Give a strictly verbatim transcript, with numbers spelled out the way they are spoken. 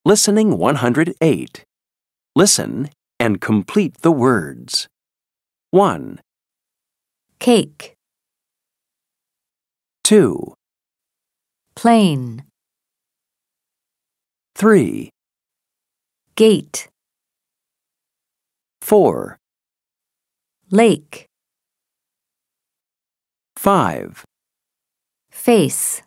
Listening one hundred eight. Listen and complete the words. one, cake, two, plane, three, gate, four, lake, five, face.